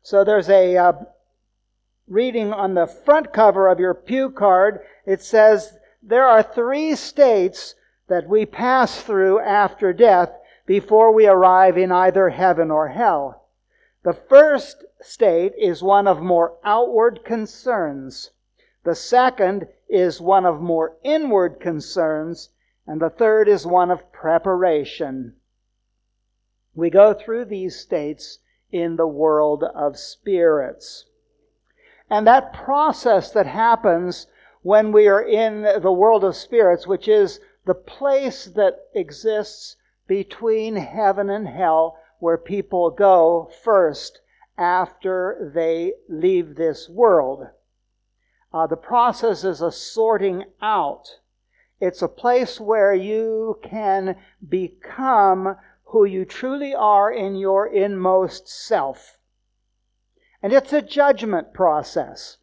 So there's a reading on the front cover of your pew card. It says, there are 3 states that we pass through after death before we arrive in either heaven or hell. The first state is one of more outward concerns. The second is one of more inward concerns. And the third is one of preparation. We go through these states in the world of spirits. And that process that happens when we are in the world of spirits, which is the place that exists between heaven and hell, where people go first after they leave this world. The process is a sorting out. It's a place where you can become who you truly are in your inmost self. And it's a judgment process.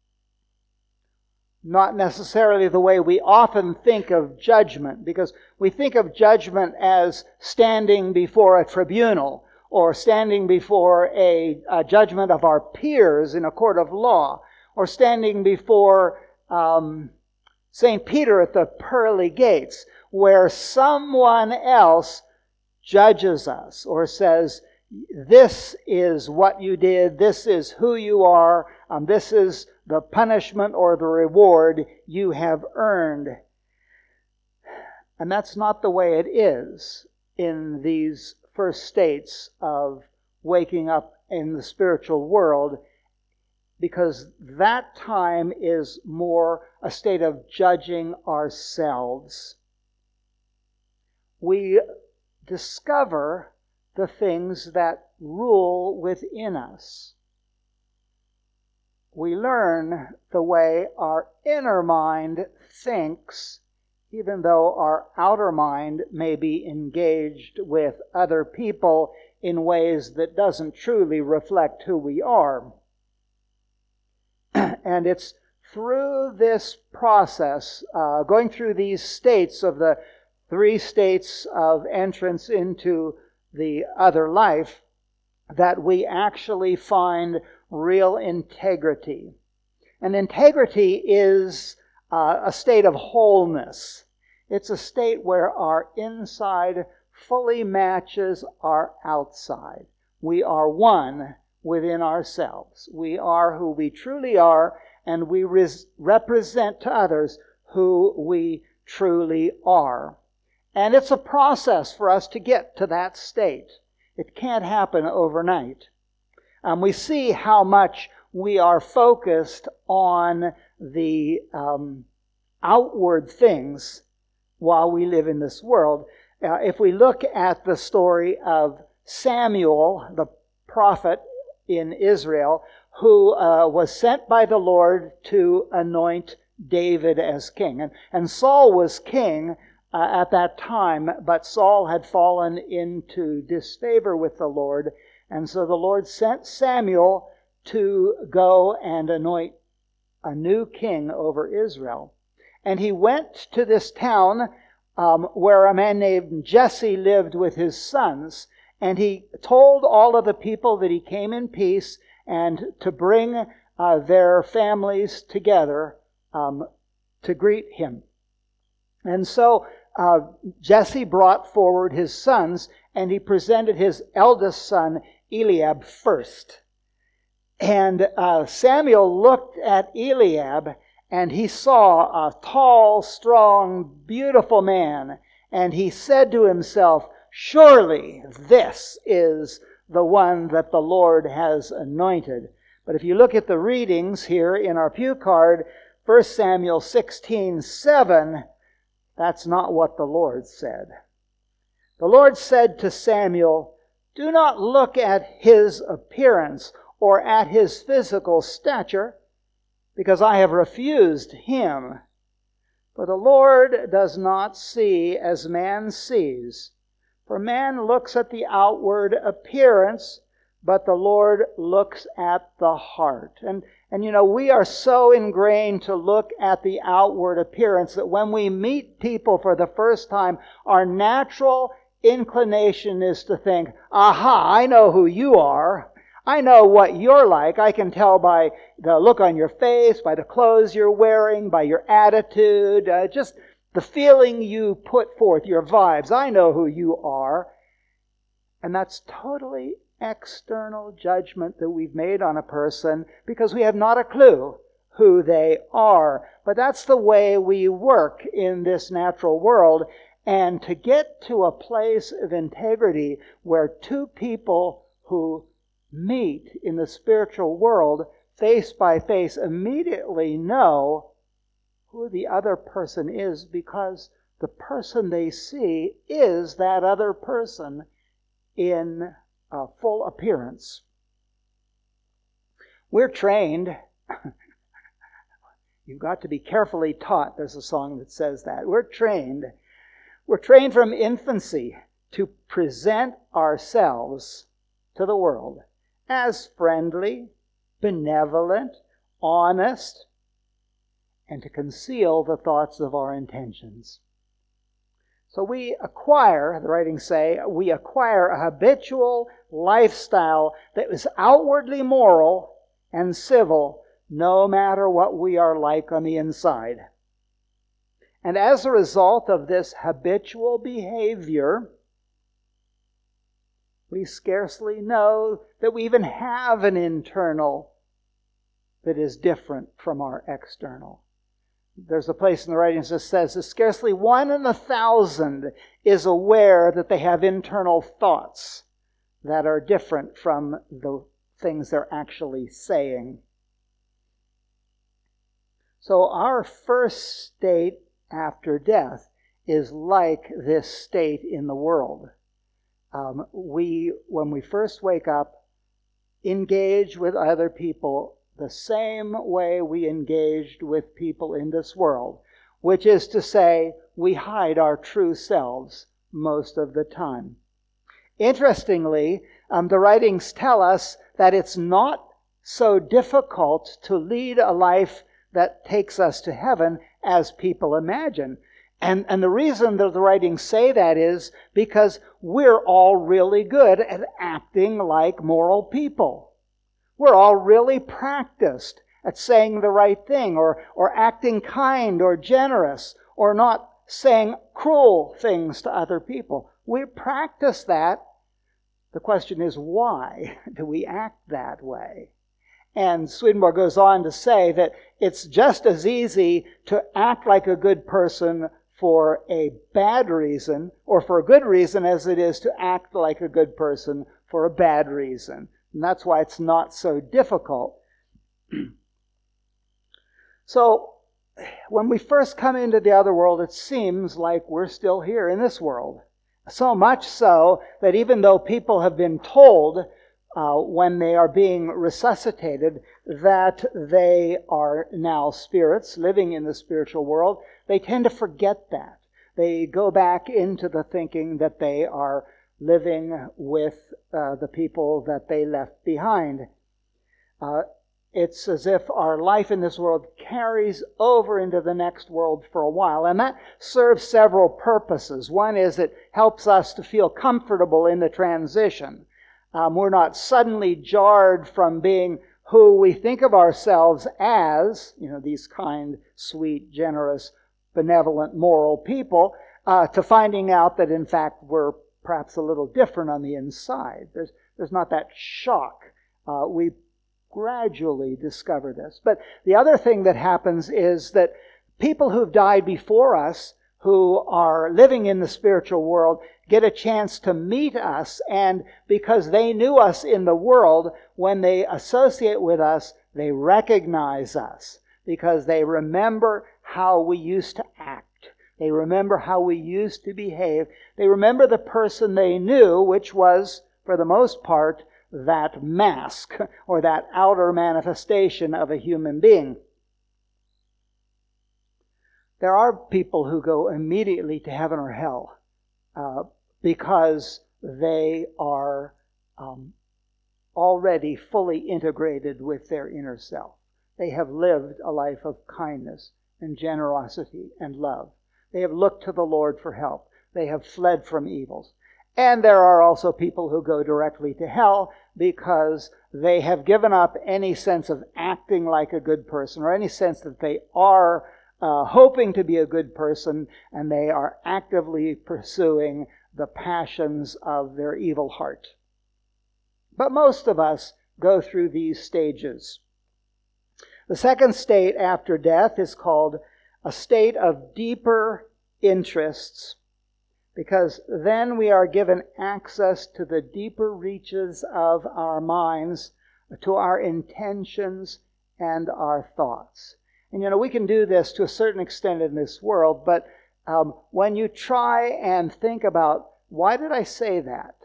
Not necessarily the way we often think of judgment, because we think of judgment as standing before a tribunal or standing before a judgment of our peers in a court of law, or standing before St. Peter at the pearly gates, where someone else judges us or says, this is what you did, this is who you are, this is the punishment or the reward you have earned. And that's not the way it is in these first states of waking up in the spiritual world, because that time is more a state of judging ourselves. We discover the things that rule within us. We learn the way our inner mind thinks, even though our outer mind may be engaged with other people in ways that doesn't truly reflect who we are. And it's through this process, going through these states of the 3 states of entrance into the other life, that we actually find real integrity. And integrity is a state of wholeness. It's a state where our inside fully matches our outside. We are one within ourselves. We are who we truly are, and we represent to others who we truly are. And it's a process for us to get to that state. It can't happen overnight. We see how much we are focused on the outward things while we live in this world. If we look at the story of Samuel, the prophet in Israel, who was sent by the Lord to anoint David as king. And Saul was king at that time, but Saul had fallen into disfavor with the Lord. And so the Lord sent Samuel to go and anoint a new king over Israel. And he went to this town where a man named Jesse lived with his sons. And he told all of the people that he came in peace and to bring their families together to greet him. And so Jesse brought forward his sons, and he presented his eldest son, Eliab, first. And Samuel looked at Eliab, and he saw a tall, strong, beautiful man. And he said to himself, surely this is the one that the Lord has anointed. But if you look at the readings here in our pew card, 1 Samuel 16:7, that's not what the Lord said. The Lord said to Samuel, do not look at his appearance or at his physical stature, because I have refused him. For the Lord does not see as man sees. For man looks at the outward appearance, but the Lord looks at the heart. And you know, we are so ingrained to look at the outward appearance that when we meet people for the first time, our natural inclination is to think, aha, I know who you are. I know what you're like. I can tell by the look on your face, by the clothes you're wearing, by your attitude, just the feeling you put forth, your vibes. I know who you are. And that's totally external judgment that we've made on a person because we have not a clue who they are. But that's the way we work in this natural world. And to get to a place of integrity where two people who meet in the spiritual world face by face immediately know who the other person is because the person they see is that other person in full appearance. We're trained. You've got to be carefully taught. There's a song that says that. We're trained from infancy to present ourselves to the world as friendly, benevolent, honest, and to conceal the thoughts of our intentions. So we acquire, the writings say, we acquire a habitual lifestyle that is outwardly moral and civil, no matter what we are like on the inside. And as a result of this habitual behavior, we scarcely know that we even have an internal that is different from our external. There's a place in the writings that says that scarcely 1 in 1,000 is aware that they have internal thoughts that are different from the things they're actually saying. So our first state after death is like this state in the world. When we first wake up, engage with other people the same way we engaged with people in this world, which is to say, we hide our true selves most of the time. Interestingly, the writings tell us that it's not so difficult to lead a life that takes us to heaven as people imagine. And the reason that the writings say that is because we're all really good at acting like moral people. We're all really practiced at saying the right thing or acting kind or generous or not saying cruel things to other people. We practice that. The question is, why do we act that way? And Swedenborg goes on to say that it's just as easy to act like a good person for a bad reason or for a good reason as it is to act like a good person for a bad reason. And that's why it's not so difficult. So, when we first come into the other world, it seems like we're still here in this world. So much so that even though people have been told when they are being resuscitated that they are now spirits living in the spiritual world, they tend to forget that. They go back into the thinking that they are living with the people that they left behind. It's as if our life in this world carries over into the next world for a while. And that serves several purposes. One is it helps us to feel comfortable in the transition. We're not suddenly jarred from being who we think of ourselves as, these kind, sweet, generous, benevolent, moral people, to finding out that in fact we're perhaps a little different on the inside. There's not that shock. We gradually discover this. But the other thing that happens is that people who've died before us, who are living in the spiritual world, get a chance to meet us, and because they knew us in the world, when they associate with us, they recognize us, because they remember how we used to act. They remember how we used to behave. They remember the person they knew, which was, for the most part, that mask or that outer manifestation of a human being. There are people who go immediately to heaven or hell because they are already fully integrated with their inner self. They have lived a life of kindness and generosity and love. They have looked to the Lord for help. They have fled from evils. And there are also people who go directly to hell because they have given up any sense of acting like a good person or any sense that they are hoping to be a good person, and they are actively pursuing the passions of their evil heart. But most of us go through these stages. The second state after death is called a state of deeper interests, because then we are given access to the deeper reaches of our minds, to our intentions and our thoughts. And we can do this to a certain extent in this world, but when you try and think about, why did I say that?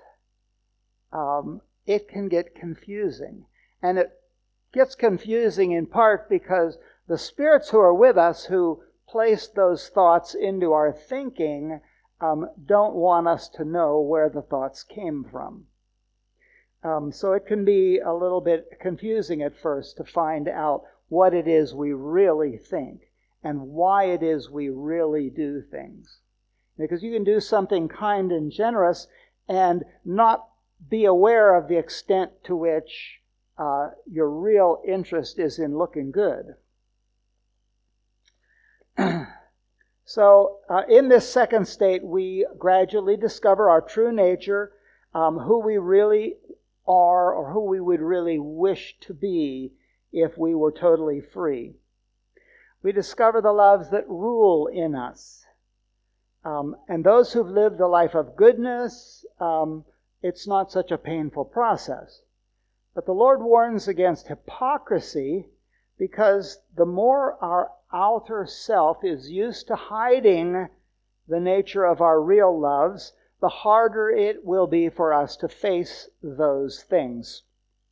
It can get confusing. And it gets confusing in part because the spirits who are with us, who place those thoughts into our thinking, don't want us to know where the thoughts came from. So it can be a little bit confusing at first to find out what it is we really think and why it is we really do things. Because you can do something kind and generous and not be aware of the extent to which your real interest is in looking good. So in this second state, we gradually discover our true nature, who we really are, or who we would really wish to be if we were totally free. We discover the loves that rule in us. And those who've lived a life of goodness, it's not such a painful process. But the Lord warns against hypocrisy, because the more our outer self is used to hiding the nature of our real loves, the harder it will be for us to face those things.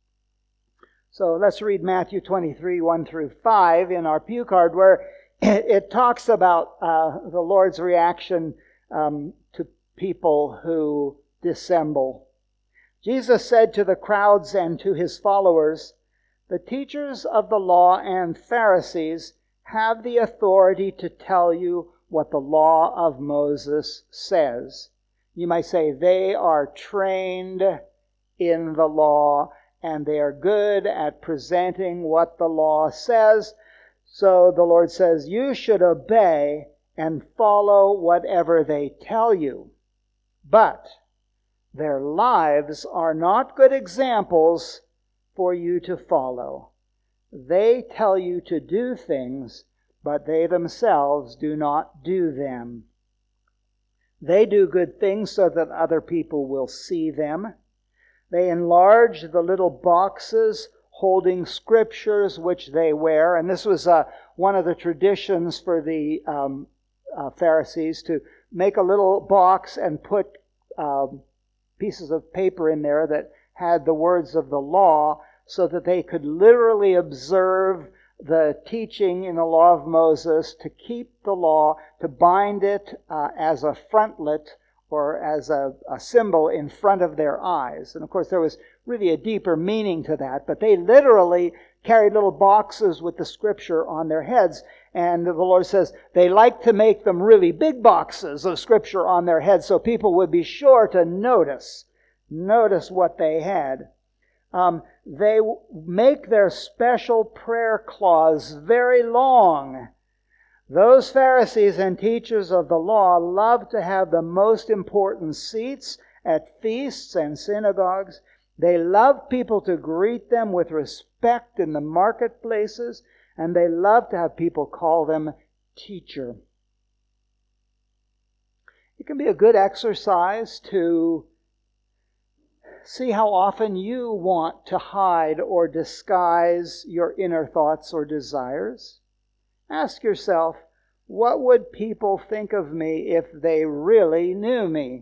So let's read Matthew 23, 1 through 5 in our pew card, where it talks about the Lord's reaction to people who dissemble. Jesus said to the crowds and to his followers, "The teachers of the law and Pharisees have the authority to tell you what the law of Moses says." You might say they are trained in the law and they are good at presenting what the law says. So the Lord says, you should obey and follow whatever they tell you. But their lives are not good examples for you to follow. They tell you to do things, but they themselves do not do them. They do good things so that other people will see them. They enlarge the little boxes holding scriptures which they wear. And this was one of the traditions for the Pharisees, to make a little box and put pieces of paper in there that had the words of the law, so that they could literally observe the teaching in the law of Moses, to keep the law, to bind it as a frontlet or as a symbol in front of their eyes. And of course there was really a deeper meaning to that, but they literally carried little boxes with the scripture on their heads. And the Lord says they like to make them really big boxes of scripture on their heads so people would be sure to notice what they had. They make their special prayer clause very long. Those Pharisees and teachers of the law love to have the most important seats at feasts and synagogues. They love people to greet them with respect in the marketplaces, and they love to have people call them teacher. It can be a good exercise to see how often you want to hide or disguise your inner thoughts or desires. Ask yourself, what would people think of me if they really knew me?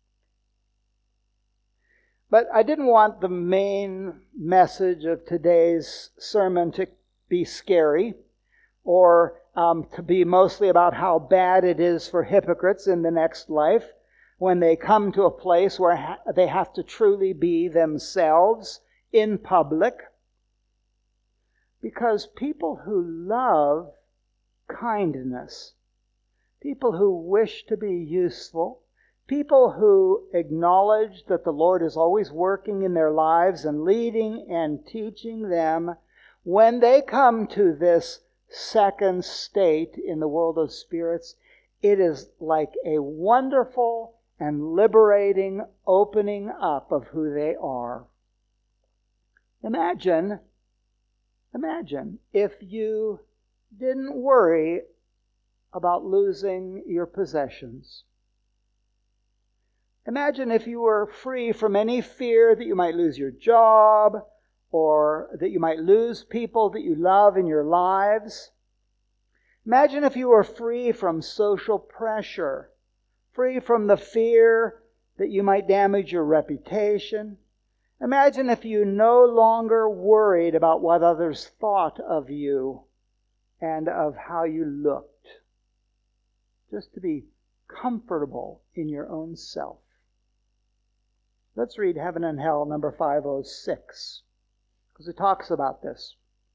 But I didn't want the main message of today's sermon to be scary, or to be mostly about how bad it is for hypocrites in the next life when they come to a place where they have to truly be themselves in public. Because people who love kindness, people who wish to be useful, People who acknowledge that the Lord is always working in their lives and leading and teaching them, when they come to this second state in the world of spirits, it is like a wonderful and liberating opening up of who they are. Imagine if you didn't worry about losing your possessions. Imagine if you were free from any fear that you might lose your job or that you might lose people that you love in your lives. Imagine if you were free from social pressure, free from the fear that you might damage your reputation. Imagine if you no longer worried about what others thought of you and of how you looked. Just to be comfortable in your own self. Let's read Heaven and Hell, number 506, because it talks about this.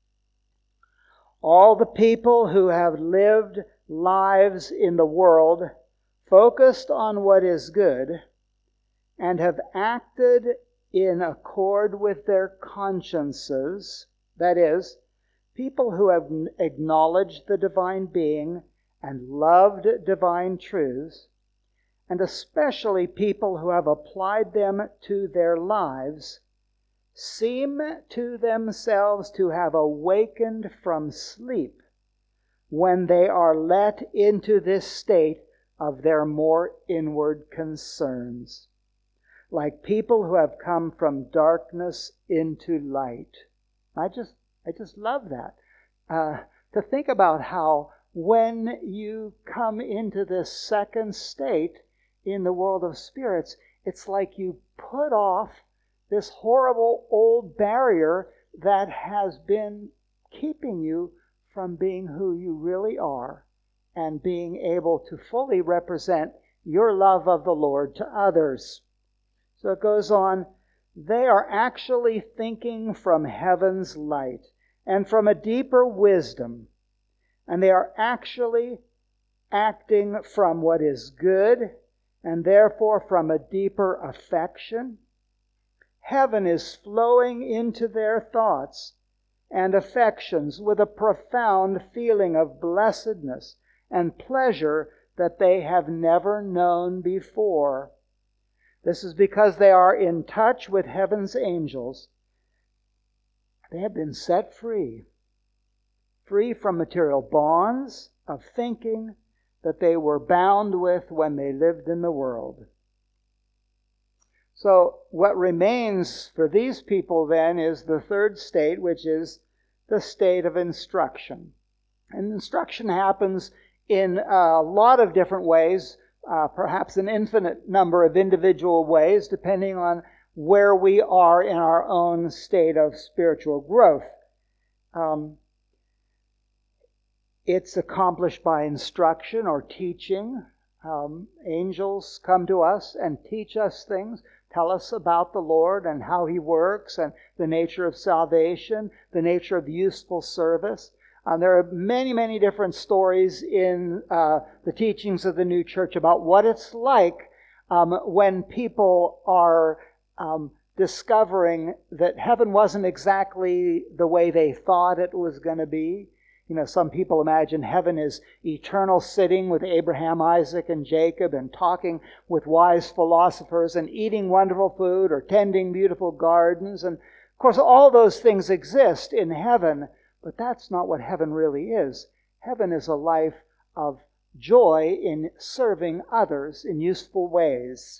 All the people who have lived lives in the world focused on what is good and have acted in accord with their consciences, that is, people who have acknowledged the divine being and loved divine truths, and especially people who have applied them to their lives, seem to themselves to have awakened from sleep when they are let into this state of their more inward concerns, like people who have come from darkness into light. I just love that. To think about how when you come into this second state in the world of spirits, it's like you put off this horrible old barrier that has been keeping you from being who you really are and being able to fully represent your love of the Lord to others. So it goes on, they are actually thinking from heaven's light and from a deeper wisdom, and they are actually acting from what is good and therefore from a deeper affection. Heaven is flowing into their thoughts and affections with a profound feeling of blessedness and pleasure that they have never known before. This is because they are in touch with heaven's angels. They have been set free from material bonds of thinking that they were bound with when they lived in the world. So what remains for these people then is the third state, which is the state of instruction. And instruction happens in a lot of different ways, perhaps an infinite number of individual ways, depending on where we are in our own state of spiritual growth. It's accomplished by instruction or teaching. Angels come to us and teach us things, tell us about the Lord and how He works and the nature of salvation, the nature of useful service. There are many, many different stories in the teachings of the new church about what it's like when people are discovering that heaven wasn't exactly the way they thought it was going to be. You know, some people imagine heaven is eternal sitting with Abraham, Isaac, and Jacob and talking with wise philosophers and eating wonderful food or tending beautiful gardens. And of course, all those things exist in heaven, but that's not what heaven really is. Heaven is a life of joy in serving others in useful ways.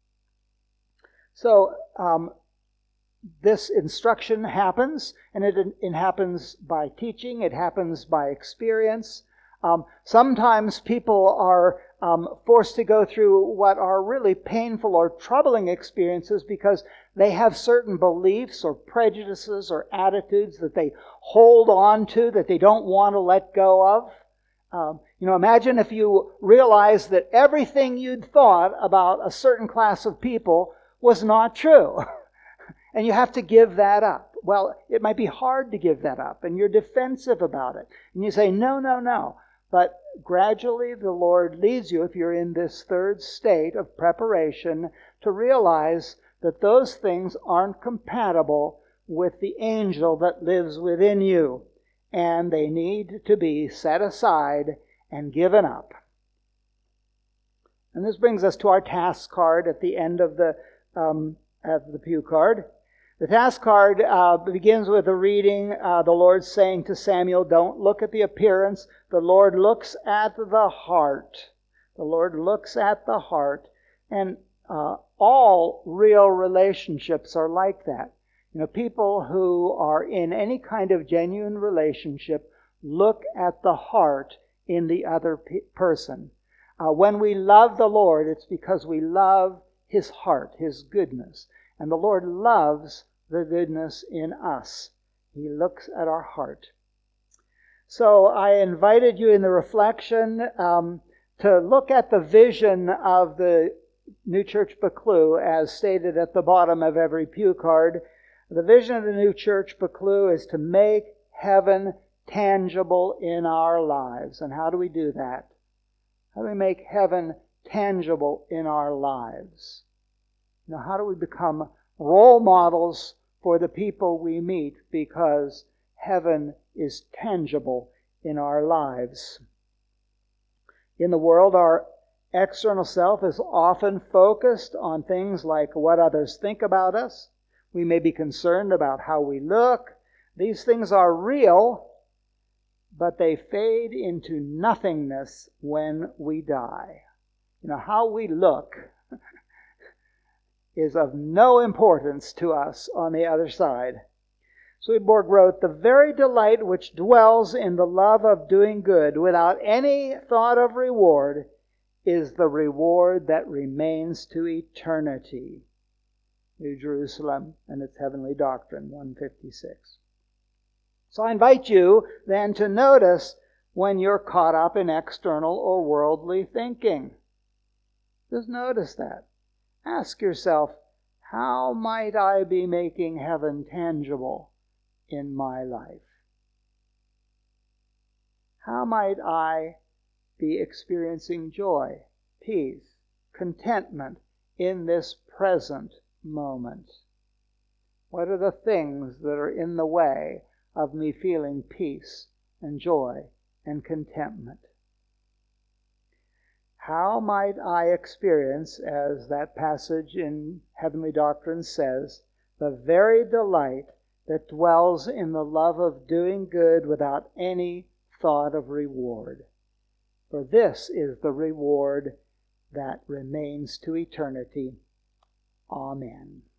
So, this instruction happens, and it happens by teaching, it happens by experience. Sometimes people are forced to go through what are really painful or troubling experiences because they have certain beliefs or prejudices or attitudes that they hold on to, that they don't want to let go of. Imagine if you realized that everything you'd thought about a certain class of people was not true. And you have to give that up. Well, it might be hard to give that up, and you're defensive about it. And you say, no. But gradually the Lord leads you, if you're in this third state of preparation, to realize that those things aren't compatible with the angel that lives within you, and they need to be set aside and given up. And this brings us to our task card at the end of the pew card. The task card begins with a reading, the Lord saying to Samuel, don't look at the appearance. The Lord looks at the heart. The Lord looks at the heart. And all real relationships are like that. You know, people who are in any kind of genuine relationship look at the heart in the other person. When we love the Lord, it's because we love His heart, His goodness. And the Lord loves the goodness in us. He looks at our heart. So I invited you in the reflection to look at the vision of the New Church Buccleuch as stated at the bottom of every pew card. The vision of the New Church Buccleuch is to make heaven tangible in our lives. And how do we do that? How do we make heaven tangible in our lives? You know, how do we become role models for the people we meet because heaven is tangible in our lives? In the world, our external self is often focused on things like what others think about us. We may be concerned about how we look. These things are real, but they fade into nothingness when we die. You know, how we look is of no importance to us on the other side. Swedenborg wrote, the very delight which dwells in the love of doing good without any thought of reward is the reward that remains to eternity. New Jerusalem and its Heavenly Doctrine, 156. So I invite you then to notice when you're caught up in external or worldly thinking. Just notice that. Ask yourself, how might I be making heaven tangible in my life? How might I be experiencing joy, peace, contentment in this present moment? What are the things that are in the way of me feeling peace and joy and contentment? How might I experience, as that passage in Heavenly Doctrine says, the very delight that dwells in the love of doing good without any thought of reward? For this is the reward that remains to eternity. Amen.